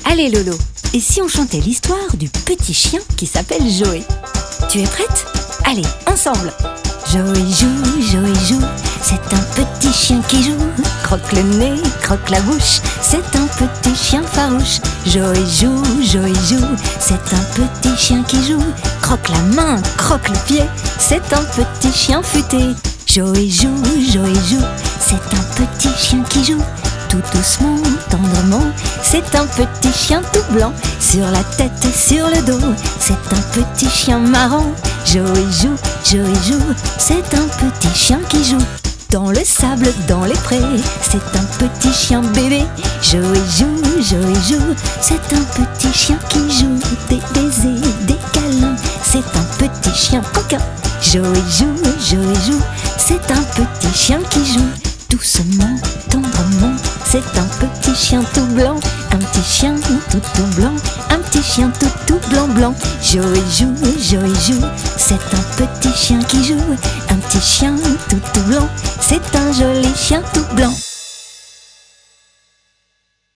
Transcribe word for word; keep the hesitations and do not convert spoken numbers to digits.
Allez Lolo, et si on chantait l'histoire du petit chien qui s'appelle Joey? Tu es prête? Allez, ensemble! Joey joue, Joey joue, c'est un petit chien qui joue. Croque le nez, croque la bouche, c'est un petit chien farouche. Joey joue, Joey joue, c'est un petit chien qui joue. Croque la main, croque le pied, c'est un petit chien futé. Joey joue, Joey joue, c'est un petit chien qui joue. Tout doucement, tendrement, c'est un petit chien tout blanc. Sur la tête et sur le dos, c'est un petit chien marrant. Joey joue, Joey joue, c'est un petit chien qui joue. Dans le sable, dans les prés, c'est un petit chien bébé. Joey joue, Joey joue, c'est un petit chien qui joue. Des baisers, des câlins, c'est un petit chien coquin. Joey joue, Joey joue, c'est un petit chien qui joue. Doucement, tendrement, c'est un petit chien tout blanc. Un petit chien tout tout blanc, un petit chien tout tout blanc blanc. Joey joue, Joey joue, c'est un petit chien qui joue. Un petit chien tout tout blanc, c'est un joli chien tout blanc.